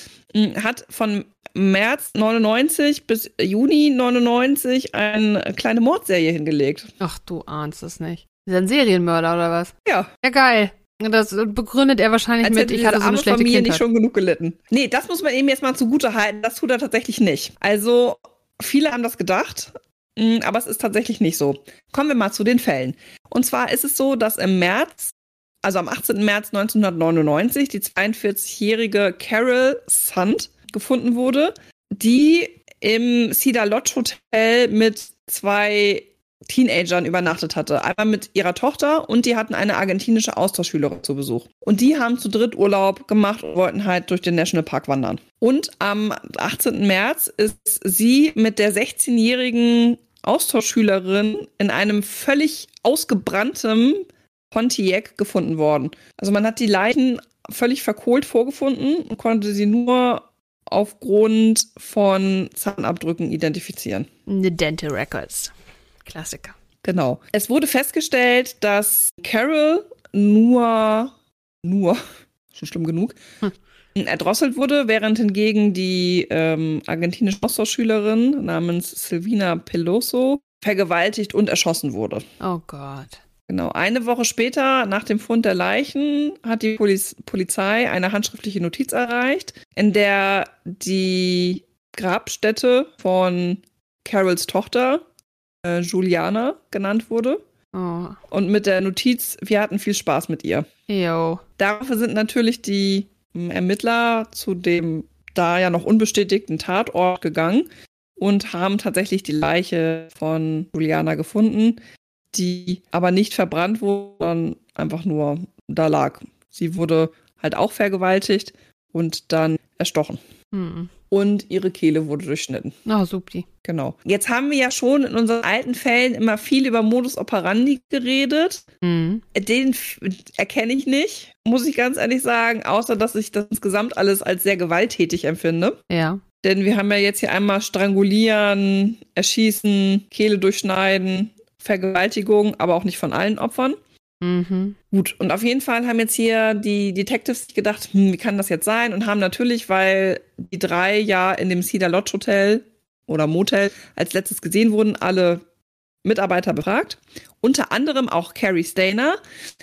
S2: hat von März neunundneunzig bis Juni neunundneunzig eine kleine Mordserie hingelegt.
S1: Ach, du ahnst es nicht. Ist er ein Serienmörder oder was?
S2: Ja.
S1: Ja, geil. Das begründet er wahrscheinlich
S2: Als
S1: mit, ich hatte so eine schlechte
S2: Familie
S1: Kindheit.
S2: Nicht schon genug gelitten. Nee, das muss man ihm jetzt mal zugute halten. Das tut er tatsächlich nicht. Also, viele haben das gedacht, aber es ist tatsächlich nicht so. Kommen wir mal zu den Fällen. Und zwar ist es so, dass im März also am achtzehnten März neunzehnhundertneunundneunzig, die zweiundvierzigjährige Carol Sund gefunden wurde, die im Cedar Lodge Hotel mit zwei Teenagern übernachtet hatte. Einmal mit ihrer Tochter und die hatten eine argentinische Austauschschülerin zu Besuch. Und die haben zu dritt Urlaub gemacht und wollten halt durch den Nationalpark wandern. Und am achtzehnten März ist sie mit der sechzehnjährigen Austauschschülerin in einem völlig ausgebranntem Pontiac gefunden worden. Also man hat die Leichen völlig verkohlt vorgefunden und konnte sie nur aufgrund von Zahnabdrücken identifizieren.
S1: The Dental Records. Klassiker.
S2: Genau. Es wurde festgestellt, dass Carol nur, nur, schon schlimm genug, hm. erdrosselt wurde, während hingegen die ähm, argentinische Austauschschülerin namens Silvina Peloso vergewaltigt und erschossen wurde.
S1: Oh Gott.
S2: Genau. Eine Woche später, nach dem Fund der Leichen, hat die Poliz- Polizei eine handschriftliche Notiz erreicht, in der die Grabstätte von Carols Tochter Juliana genannt wurde. Oh. Und mit der Notiz, wir hatten viel Spaß mit ihr.
S1: Jo.
S2: Dafür sind natürlich die Ermittler zu dem da ja noch unbestätigten Tatort gegangen und haben tatsächlich die Leiche von Juliana gefunden, die aber nicht verbrannt wurde, sondern einfach nur da lag. Sie wurde halt auch vergewaltigt und dann erstochen. Hm. Und ihre Kehle wurde durchschnitten.
S1: Ah, oh, supi.
S2: Genau. Jetzt haben wir ja schon in unseren alten Fällen immer viel über Modus operandi geredet. Mhm. Den f- erkenne ich nicht, muss ich ganz ehrlich sagen, außer dass ich das insgesamt alles als sehr gewalttätig empfinde.
S1: Ja.
S2: Denn wir haben ja jetzt hier einmal Strangulieren, Erschießen, Kehle durchschneiden, Vergewaltigung, aber auch nicht von allen Opfern. Mhm. Gut, und auf jeden Fall haben jetzt hier die Detectives gedacht, hm, wie kann das jetzt sein? Und haben natürlich, weil die drei ja in dem Cedar Lodge Hotel oder Motel als letztes gesehen wurden, alle Mitarbeiter befragt. Unter anderem auch Cary Stayner.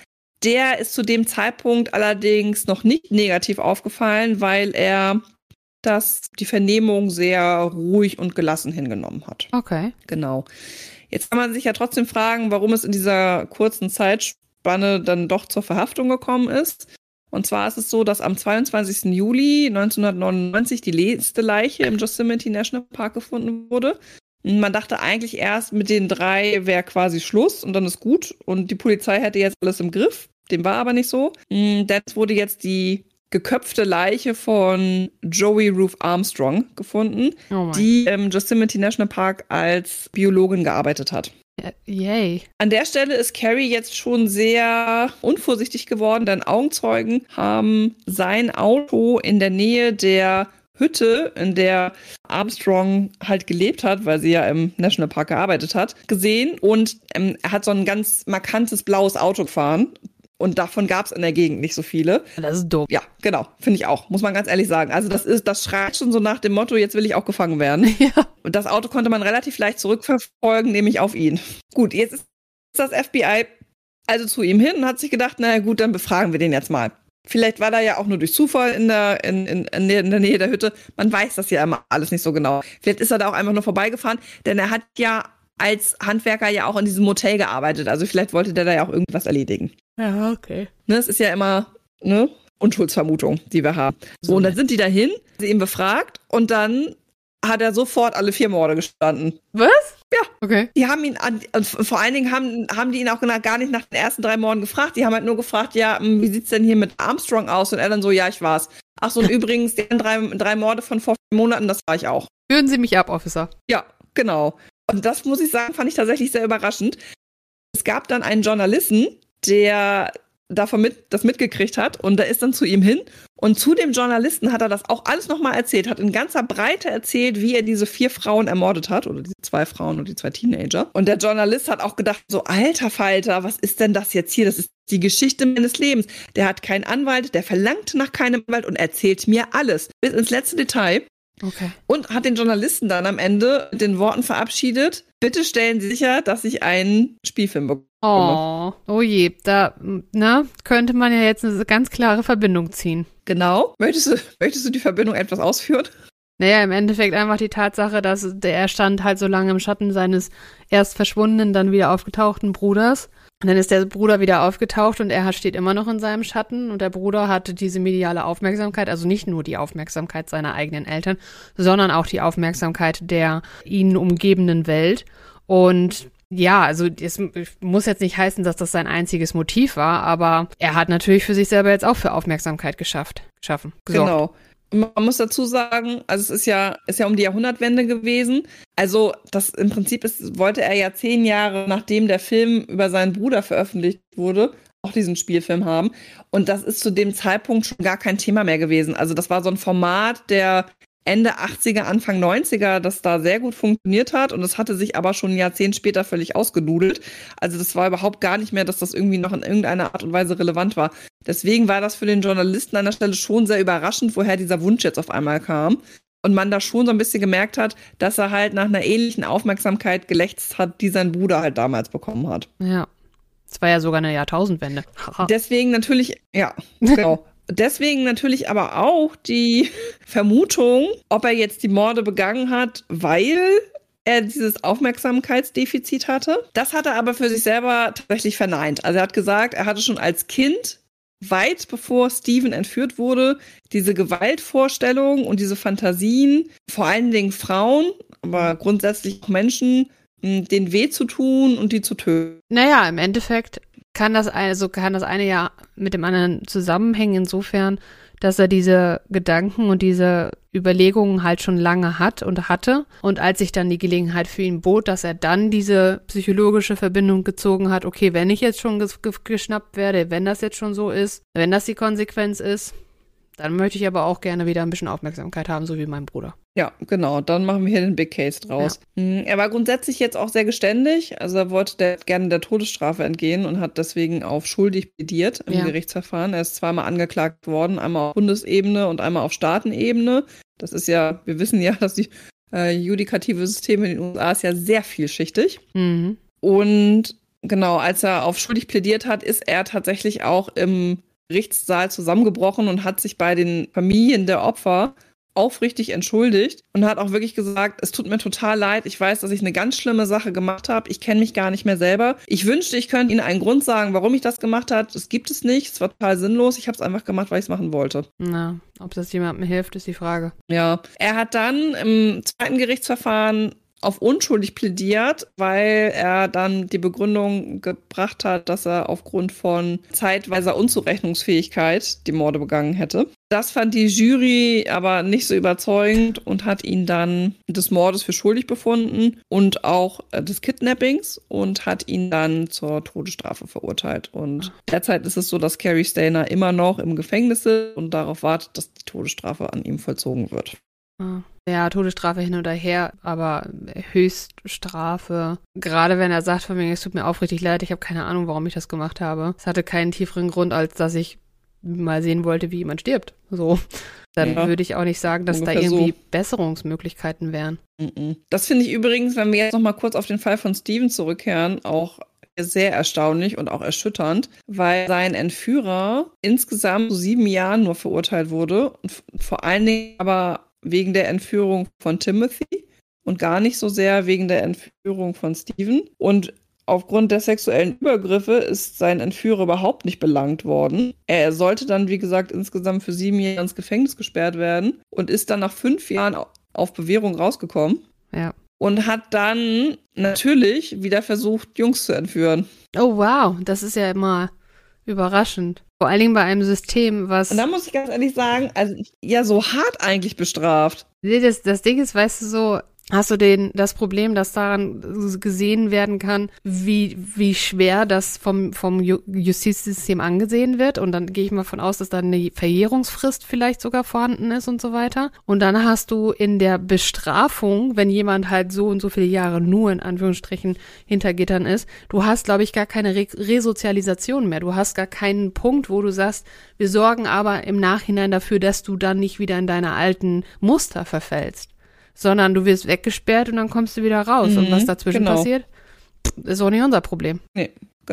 S2: Der ist zu dem Zeitpunkt allerdings noch nicht negativ aufgefallen, weil er das, die Vernehmung sehr ruhig und gelassen hingenommen hat.
S1: Okay.
S2: Genau. Jetzt kann man sich ja trotzdem fragen, warum es in dieser kurzen Zeitspanne dann doch zur Verhaftung gekommen ist. Und zwar ist es so, dass am zweiundzwanzigsten Juli neunzehnhundertneunundneunzig die letzte Leiche im Yosemite National Park gefunden wurde. Und man dachte eigentlich erst, mit den drei wäre quasi Schluss und dann ist gut. Und die Polizei hätte jetzt alles im Griff. Dem war aber nicht so. Denn es wurde jetzt die geköpfte Leiche von Joey Ruth Armstrong gefunden, oh die im Yosemite National Park als Biologin gearbeitet hat.
S1: Yay.
S2: An der Stelle ist Cary jetzt schon sehr unvorsichtig geworden, denn Augenzeugen haben sein Auto in der Nähe der Hütte, in der Armstrong halt gelebt hat, weil sie ja im Nationalpark gearbeitet hat, gesehen und ähm, er hat so ein ganz markantes blaues Auto gefahren. Und davon gab es in der Gegend nicht so viele.
S1: Das ist doof.
S2: Ja, genau. Finde ich auch. Muss man ganz ehrlich sagen. Also das ist, das schreit schon so nach dem Motto, jetzt will ich auch gefangen werden.
S1: Ja.
S2: Und das Auto konnte man relativ leicht zurückverfolgen, nämlich auf ihn. Gut, jetzt ist das F B I also zu ihm hin und hat sich gedacht, naja gut, dann befragen wir den jetzt mal. Vielleicht war da ja auch nur durch Zufall in der, in, in, in der Nähe der Hütte. Man weiß das ja immer alles nicht so genau. Vielleicht ist er da auch einfach nur vorbeigefahren, denn er hat ja als Handwerker ja auch in diesem Motel gearbeitet. Also vielleicht wollte der da ja auch irgendwas erledigen.
S1: Ja, okay.
S2: Ne, es ist ja immer ne Unschuldsvermutung, die wir haben. So, und dann sind die dahin, sie ihn befragt und dann hat er sofort alle vier Morde gestanden.
S1: Was?
S2: Ja.
S1: Okay.
S2: Die haben ihn, an, vor allen Dingen haben, haben die ihn auch gar nicht nach den ersten drei Morden gefragt. Die haben halt nur gefragt, ja, wie sieht's denn hier mit Armstrong aus? Und er dann so, ja, ich war's. Ach so, und übrigens, die drei, drei Morde von vor vier Monaten, das war ich auch.
S1: Führen Sie mich ab, Officer.
S2: Ja, genau. Und das, muss ich sagen, fand ich tatsächlich sehr überraschend. Es gab dann einen Journalisten, der davon mit, das mitgekriegt hat und der ist dann zu ihm hin und zu dem Journalisten hat er das auch alles nochmal erzählt, hat in ganzer Breite erzählt, wie er diese vier Frauen ermordet hat oder diese zwei Frauen und die zwei Teenager. Und der Journalist hat auch gedacht, so alter Falter, was ist denn das jetzt hier? Das ist die Geschichte meines Lebens. Der hat keinen Anwalt, der verlangt nach keinem Anwalt und erzählt mir alles, bis ins letzte Detail.
S1: Okay.
S2: Und hat den Journalisten dann am Ende mit den Worten verabschiedet, bitte stellen Sie sicher, dass ich einen Spielfilm bekomme.
S1: Oh, oh je, da na, könnte man ja jetzt eine ganz klare Verbindung ziehen.
S2: Genau. Möchtest du, möchtest du die Verbindung etwas ausführen?
S1: Naja, im Endeffekt einfach die Tatsache, dass der, er stand halt so lange im Schatten seines erst verschwundenen, dann wieder aufgetauchten Bruders. Und dann ist der Bruder wieder aufgetaucht und er steht immer noch in seinem Schatten. Und der Bruder hatte diese mediale Aufmerksamkeit, also nicht nur die Aufmerksamkeit seiner eigenen Eltern, sondern auch die Aufmerksamkeit der ihn umgebenden Welt. Und ja, also es muss jetzt nicht heißen, dass das sein einziges Motiv war, aber er hat natürlich für sich selber jetzt auch für Aufmerksamkeit geschafft, geschaffen, gesorgt.
S2: Genau. Man muss dazu sagen, also es ist ja, ist ja um die Jahrhundertwende gewesen. Also das im Prinzip ist, wollte er ja zehn Jahre, nachdem der Film über seinen Bruder veröffentlicht wurde, auch diesen Spielfilm haben. Und das ist zu dem Zeitpunkt schon gar kein Thema mehr gewesen. Also das war so ein Format, der Ende achtziger, Anfang neunziger, das da sehr gut funktioniert hat. Und das hatte sich aber schon ein Jahrzehnt später völlig ausgedudelt. Also das war überhaupt gar nicht mehr, dass das irgendwie noch in irgendeiner Art und Weise relevant war. Deswegen war das für den Journalisten an der Stelle schon sehr überraschend, woher dieser Wunsch jetzt auf einmal kam. Und man da schon so ein bisschen gemerkt hat, dass er halt nach einer ähnlichen Aufmerksamkeit gelächzt hat, die sein Bruder halt damals bekommen hat.
S1: Ja, das war ja sogar eine Jahrtausendwende.
S2: Deswegen natürlich, ja, genau. Deswegen natürlich aber auch die Vermutung, ob er jetzt die Morde begangen hat, weil er dieses Aufmerksamkeitsdefizit hatte. Das hat er aber für sich selber tatsächlich verneint. Also er hat gesagt, er hatte schon als Kind, weit bevor Steven entführt wurde, diese Gewaltvorstellung und diese Fantasien, vor allen Dingen Frauen, aber grundsätzlich auch Menschen, denen weh zu tun und die zu töten.
S1: Naja, im Endeffekt kann das also kann das eine ja mit dem anderen zusammenhängen, insofern, dass er diese Gedanken und diese Überlegungen halt schon lange hat und hatte. Und als sich dann die Gelegenheit für ihn bot, dass er dann diese psychologische Verbindung gezogen hat, okay, wenn ich jetzt schon ges- ge- geschnappt werde, wenn das jetzt schon so ist, wenn das die Konsequenz ist, dann möchte ich aber auch gerne wieder ein bisschen Aufmerksamkeit haben, so wie mein Bruder.
S2: Ja, genau. Dann machen wir hier den Big Case draus. Ja. Er war grundsätzlich jetzt auch sehr geständig. Also er wollte der, gerne der Todesstrafe entgehen und hat deswegen auf schuldig plädiert im ja. Gerichtsverfahren. Er ist zweimal angeklagt worden, einmal auf Bundesebene und einmal auf Staatenebene. Das ist ja, wir wissen ja, dass die äh, judikative Systeme in den U S A ist ja sehr vielschichtig.
S1: Mhm.
S2: Und genau, als er auf schuldig plädiert hat, ist er tatsächlich auch im Gerichtssaal zusammengebrochen und hat sich bei den Familien der Opfer aufrichtig entschuldigt und hat auch wirklich gesagt, es tut mir total leid, ich weiß, dass ich eine ganz schlimme Sache gemacht habe, ich kenne mich gar nicht mehr selber. Ich wünschte, ich könnte Ihnen einen Grund sagen, warum ich das gemacht habe. Das gibt es nicht, es war total sinnlos, ich habe es einfach gemacht, weil ich es machen wollte.
S1: Na, ob das jemandem hilft, ist die Frage.
S2: Ja, er hat dann im zweiten Gerichtsverfahren auf unschuldig plädiert, weil er dann die Begründung gebracht hat, dass er aufgrund von zeitweiser Unzurechnungsfähigkeit die Morde begangen hätte. Das fand die Jury aber nicht so überzeugend und hat ihn dann des Mordes für schuldig befunden und auch des Kidnappings und hat ihn dann zur Todesstrafe verurteilt. Und derzeit ist es so, dass Cary Stayner immer noch im Gefängnis ist und darauf wartet, dass die Todesstrafe an ihm vollzogen wird.
S1: Ja, Todesstrafe hin oder her, aber Höchststrafe. Gerade wenn er sagt von mir, es tut mir aufrichtig leid, ich habe keine Ahnung, warum ich das gemacht habe. Es hatte keinen tieferen Grund, als dass ich mal sehen wollte, wie jemand stirbt. So. Dann ja, würde ich auch nicht sagen, dass da irgendwie so Besserungsmöglichkeiten wären.
S2: Das finde ich übrigens, wenn wir jetzt noch mal kurz auf den Fall von Steven zurückkehren, auch sehr erstaunlich und auch erschütternd, weil sein Entführer insgesamt zu sieben Jahren nur verurteilt wurde und vor allen Dingen aber wegen der Entführung von Timothy und gar nicht so sehr wegen der Entführung von Steven. Und aufgrund der sexuellen Übergriffe ist sein Entführer überhaupt nicht belangt worden. Er sollte dann, wie gesagt, insgesamt für sieben Jahre ins Gefängnis gesperrt werden und ist dann nach fünf Jahren auf Bewährung rausgekommen.
S1: Ja.
S2: Und hat dann natürlich wieder versucht, Jungs zu entführen.
S1: Oh wow, das ist ja immer überraschend. Vor allen Dingen bei einem System, was...
S2: Und da muss ich ganz ehrlich sagen, also ja, so hart eigentlich bestraft.
S1: Nee, das, das Ding ist, weißt du, so, hast du den, das Problem, dass daran gesehen werden kann, wie, wie schwer das vom, vom Justizsystem angesehen wird. Und dann gehe ich mal von aus, dass da eine Verjährungsfrist vielleicht sogar vorhanden ist und so weiter. Und dann hast du in der Bestrafung, wenn jemand halt so und so viele Jahre nur in Anführungsstrichen hinter Gittern ist, du hast, glaube ich, gar keine Re- Resozialisation mehr. Du hast gar keinen Punkt, wo du sagst, wir sorgen aber im Nachhinein dafür, dass du dann nicht wieder in deine alten Muster verfällst. Sondern du wirst weggesperrt und dann kommst du wieder raus. Mhm, und was dazwischen genau. passiert, ist auch nicht unser Problem.
S2: Nee, genau.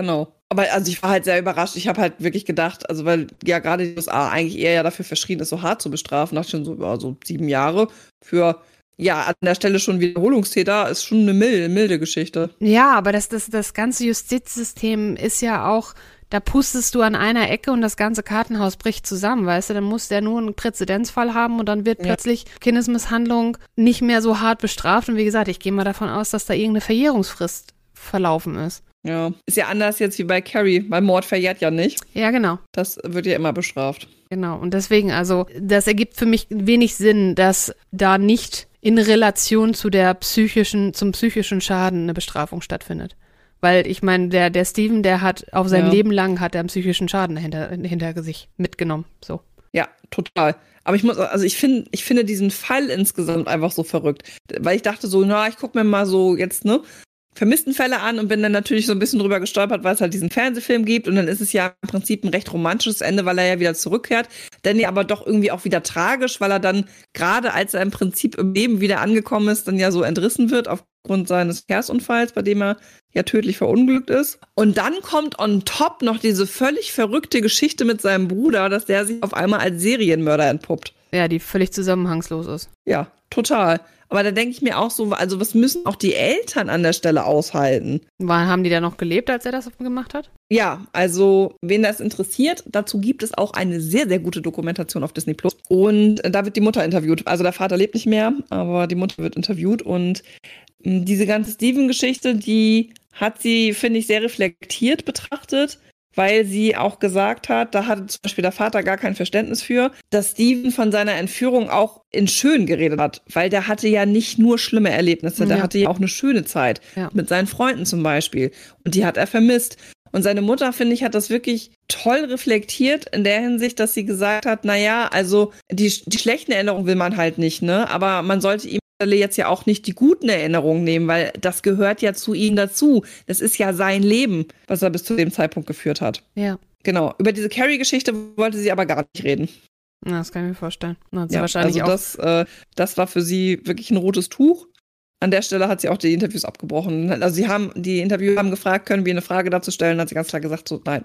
S2: Aber also ich war halt sehr überrascht. Ich habe halt wirklich gedacht, also weil ja gerade die U S A eigentlich eher ja dafür verschrien ist, so hart zu bestrafen, dachte ich schon so, ja, so sieben Jahre für, ja, an der Stelle schon Wiederholungstäter, ist schon eine milde, milde Geschichte.
S1: Ja, aber das, das, das ganze Justizsystem ist ja auch, da pustest du an einer Ecke und das ganze Kartenhaus bricht zusammen, weißt du? Dann muss der nur einen Präzedenzfall haben und dann wird ja. plötzlich Kindesmisshandlung nicht mehr so hart bestraft. Und wie gesagt, ich gehe mal davon aus, dass da irgendeine Verjährungsfrist verlaufen ist.
S2: Ja, ist ja anders jetzt wie bei Carrie, weil Mord verjährt ja nicht.
S1: Ja, genau.
S2: Das wird ja immer bestraft.
S1: Genau, und deswegen, also, das ergibt für mich wenig Sinn, dass da nicht in Relation zu der psychischen, zum psychischen Schaden eine Bestrafung stattfindet. Weil ich meine, der, der Steven, der hat auf sein
S2: ja.
S1: Leben lang hat er einen psychischen Schaden hinter, hinter sich mitgenommen. So.
S2: Ja, total. Aber ich muss, also ich finde, ich finde diesen Fall insgesamt einfach so verrückt. Weil ich dachte so, na, ich gucke mir mal so jetzt, ne, Vermisstenfälle an und bin dann natürlich so ein bisschen drüber gestolpert, weil es halt diesen Fernsehfilm gibt und dann ist es ja im Prinzip ein recht romantisches Ende, weil er ja wieder zurückkehrt, dann ja aber doch irgendwie auch wieder tragisch, weil er dann gerade als er im Prinzip im Leben wieder angekommen ist, dann ja so entrissen wird aufgrund seines Verkehrsunfalls, bei dem er ja tödlich verunglückt ist. Und dann kommt on top noch diese völlig verrückte Geschichte mit seinem Bruder, dass der sich auf einmal als Serienmörder entpuppt.
S1: Ja, die völlig zusammenhangslos ist.
S2: Ja, total. Aber da denke ich mir auch so, also was müssen auch die Eltern an der Stelle aushalten?
S1: Wann haben die da noch gelebt, als er das gemacht hat?
S2: Ja, also wen das interessiert, dazu gibt es auch eine sehr, sehr gute Dokumentation auf Disney Plus. Und da wird die Mutter interviewt. Also der Vater lebt nicht mehr, aber die Mutter wird interviewt. Und diese ganze Steven-Geschichte, die hat sie, finde ich, sehr reflektiert betrachtet, weil sie auch gesagt hat, da hatte zum Beispiel der Vater gar kein Verständnis für, dass Steven von seiner Entführung auch in schön geredet hat, weil der hatte ja nicht nur schlimme Erlebnisse, der
S1: ja.
S2: hatte ja auch eine schöne Zeit,
S1: ja.
S2: mit seinen Freunden zum Beispiel, und die hat er vermisst. Und seine Mutter, finde ich, hat das wirklich toll reflektiert in der Hinsicht, dass sie gesagt hat, naja, also die, die schlechten Erinnerungen will man halt nicht, ne, aber man sollte ihm jetzt ja auch nicht die guten Erinnerungen nehmen, weil das gehört ja zu ihm dazu. Das ist ja sein Leben, was er bis zu dem Zeitpunkt geführt hat.
S1: Ja.
S2: Genau. Über diese Carrie-Geschichte wollte sie aber gar nicht reden.
S1: Na, das kann ich mir vorstellen. Hat sie
S2: ja,
S1: wahrscheinlich
S2: also
S1: auch.
S2: das, äh, das war für sie wirklich ein rotes Tuch. An der Stelle hat sie auch die Interviews abgebrochen. Also sie haben, die Interviewer haben gefragt, können wir eine Frage dazu stellen, hat sie ganz klar gesagt, so, nein.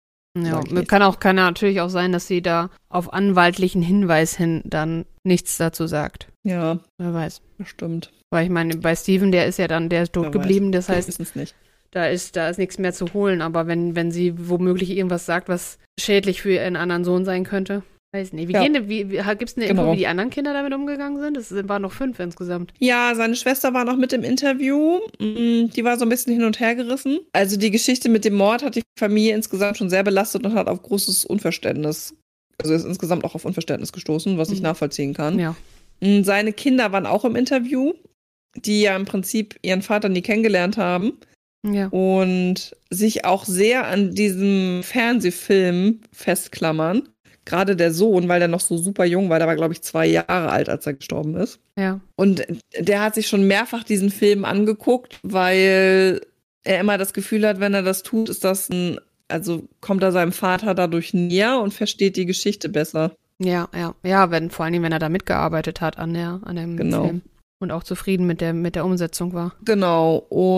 S1: Ja, kann auch, kann natürlich auch sein, dass sie da auf anwaltlichen Hinweis hin dann nichts dazu sagt.
S2: Ja.
S1: Wer weiß.
S2: Bestimmt.
S1: Weil ich meine, bei Steven, der ist ja dann, der ist tot geblieben, das heißt,
S2: ist es nicht.
S1: da ist, da ist nichts mehr zu holen, aber wenn, wenn sie womöglich irgendwas sagt, was schädlich für ihren anderen Sohn sein könnte, weiß nicht. Wie
S2: ja.
S1: gehen, wie, wie gibt's eine
S2: genau.
S1: Info, wie die anderen Kinder damit umgegangen sind? Es waren noch fünf insgesamt.
S2: Ja, seine Schwester war noch mit im Interview. Die war so ein bisschen hin und her gerissen. Also die Geschichte mit dem Mord hat die Familie insgesamt schon sehr belastet und hat auf großes Unverständnis, also ist insgesamt auch auf Unverständnis gestoßen, was ich mhm. nachvollziehen kann.
S1: Ja.
S2: Seine Kinder waren auch im Interview, die ja im Prinzip ihren Vater nie kennengelernt haben.
S1: Ja.
S2: Und sich auch sehr an diesem Fernsehfilm festklammern. Gerade der Sohn, weil der noch so super jung war, der war, glaube ich, zwei Jahre alt, als er gestorben ist.
S1: Ja.
S2: Und der hat sich schon mehrfach diesen Film angeguckt, weil er immer das Gefühl hat, wenn er das tut, ist das ein, also kommt er seinem Vater dadurch näher und versteht die Geschichte besser.
S1: Ja, ja, ja, wenn, vor allem, wenn er da mitgearbeitet hat an der, an dem
S2: genau.
S1: Film. Und auch zufrieden mit der, mit der Umsetzung war.
S2: Genau.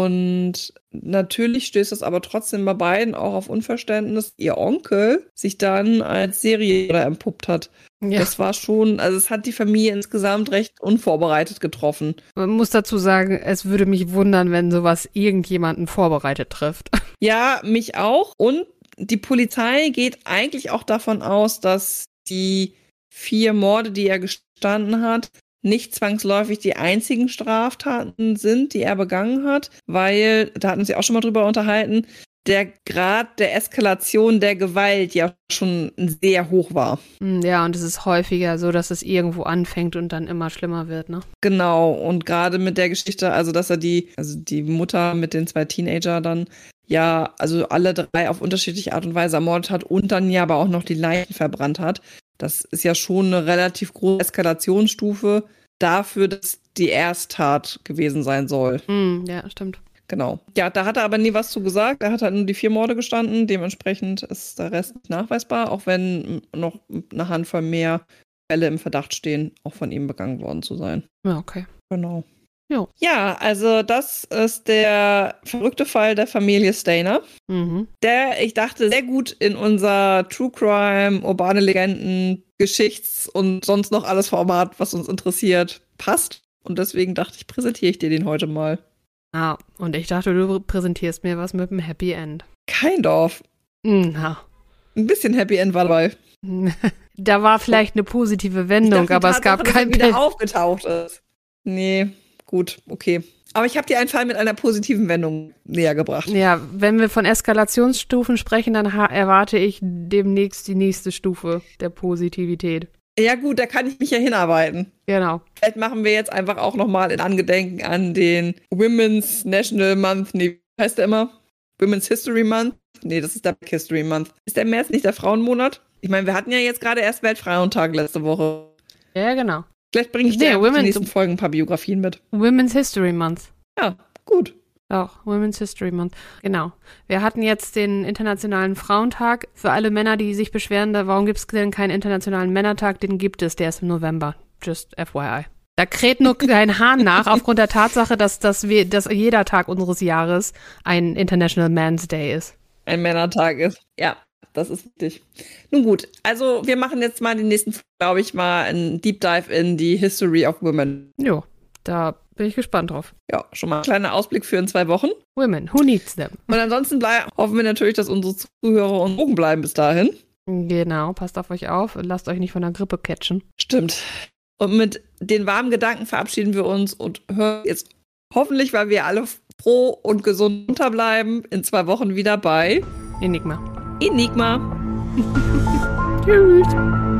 S2: Und natürlich stößt es aber trotzdem bei beiden auch auf Unverständnis. Ihr Onkel sich dann als Serienmörder empuppt hat. Ja. Das war schon, also es hat die Familie insgesamt recht unvorbereitet getroffen.
S1: Man muss dazu sagen, es würde mich wundern, wenn sowas irgendjemanden vorbereitet trifft.
S2: Ja, mich auch. Und die Polizei geht eigentlich auch davon aus, dass die vier Morde, die er gestanden hat, nicht zwangsläufig die einzigen Straftaten sind, die er begangen hat, weil, da hatten sie auch schon mal drüber unterhalten, der Grad der Eskalation der Gewalt ja schon sehr hoch war.
S1: Ja, und es ist häufiger so, dass es irgendwo anfängt und dann immer schlimmer wird, ne?
S2: Genau, und gerade mit der Geschichte, also dass er die, also die Mutter mit den zwei Teenager dann ja, also alle drei auf unterschiedliche Art und Weise ermordet hat und dann ja aber auch noch die Leichen verbrannt hat. Das ist ja schon eine relativ große Eskalationsstufe dafür, dass die Ersttat gewesen sein soll.
S1: Mm, ja, stimmt.
S2: Genau. Ja, da hat er aber nie was zu gesagt. Er hat halt nur die vier Morde gestanden. Dementsprechend ist der Rest nicht nachweisbar, auch wenn noch eine Handvoll mehr Fälle im Verdacht stehen, auch von ihm begangen worden zu sein.
S1: Ja, okay.
S2: Genau.
S1: Jo.
S2: Ja, also das ist der verrückte Fall der Familie Stainer,
S1: Mhm.
S2: der, ich dachte, sehr gut in unser True Crime, urbane Legenden, Geschichts- und sonst noch alles Format, was uns interessiert, passt. Und deswegen dachte ich, präsentiere ich dir den heute mal.
S1: Ah, und ich dachte, du präsentierst mir was mit einem Happy End.
S2: Kein Dorf.
S1: Na.
S2: Ein bisschen Happy End war dabei.
S1: Da war vielleicht eine positive Wendung,
S2: dachte,
S1: aber es gab
S2: Tatsache,
S1: kein
S2: dass er wieder
S1: Bild.
S2: aufgetaucht ist. Nee, gut, okay. Aber ich habe dir einen Fall mit einer positiven Wendung näher gebracht.
S1: Ja, wenn wir von Eskalationsstufen sprechen, dann ha- erwarte ich demnächst die nächste Stufe der Positivität.
S2: Ja gut, da kann ich mich ja hinarbeiten.
S1: Genau.
S2: Vielleicht machen wir jetzt einfach auch nochmal in Angedenken an den Women's National Month. Nee, wie heißt der immer? Women's History Month? Nee, das ist der Black History Month. Ist der März nicht der Frauenmonat? Ich meine, wir hatten ja jetzt gerade erst Weltfrauentag letzte Woche.
S1: Ja, genau.
S2: Vielleicht bringe ich
S1: Nee,
S2: dir in den
S1: Women's-
S2: nächsten Folgen ein paar Biografien mit.
S1: Women's History Month.
S2: Ja, gut.
S1: Auch, Women's History Month. Genau. Wir hatten jetzt den Internationalen Frauentag. Für alle Männer, die sich beschweren, da, warum gibt es denn keinen Internationalen Männertag? Den gibt es, der ist im November. Just F Y I. Da kräht nur kein Hahn nach, aufgrund der Tatsache, dass, dass, wir, dass jeder Tag unseres Jahres ein International Man's Day ist.
S2: Ein Männertag ist. Ja, das ist richtig. Nun gut, also wir machen jetzt mal den nächsten, glaube ich, mal einen Deep Dive in die History of Women.
S1: Jo, da bin ich gespannt drauf.
S2: Ja, schon mal ein kleiner Ausblick für in zwei Wochen.
S1: Women, who needs them?
S2: Und ansonsten blei- hoffen wir natürlich, dass unsere Zuhörer und Bogen bleiben bis dahin.
S1: Genau, passt auf euch auf und lasst euch nicht von der Grippe catchen.
S2: Stimmt. Und mit den warmen Gedanken verabschieden wir uns und hören jetzt hoffentlich, weil wir alle froh und gesund unterbleiben, in zwei Wochen wieder bei
S1: Enigma.
S2: Enigma.
S1: Tschüss.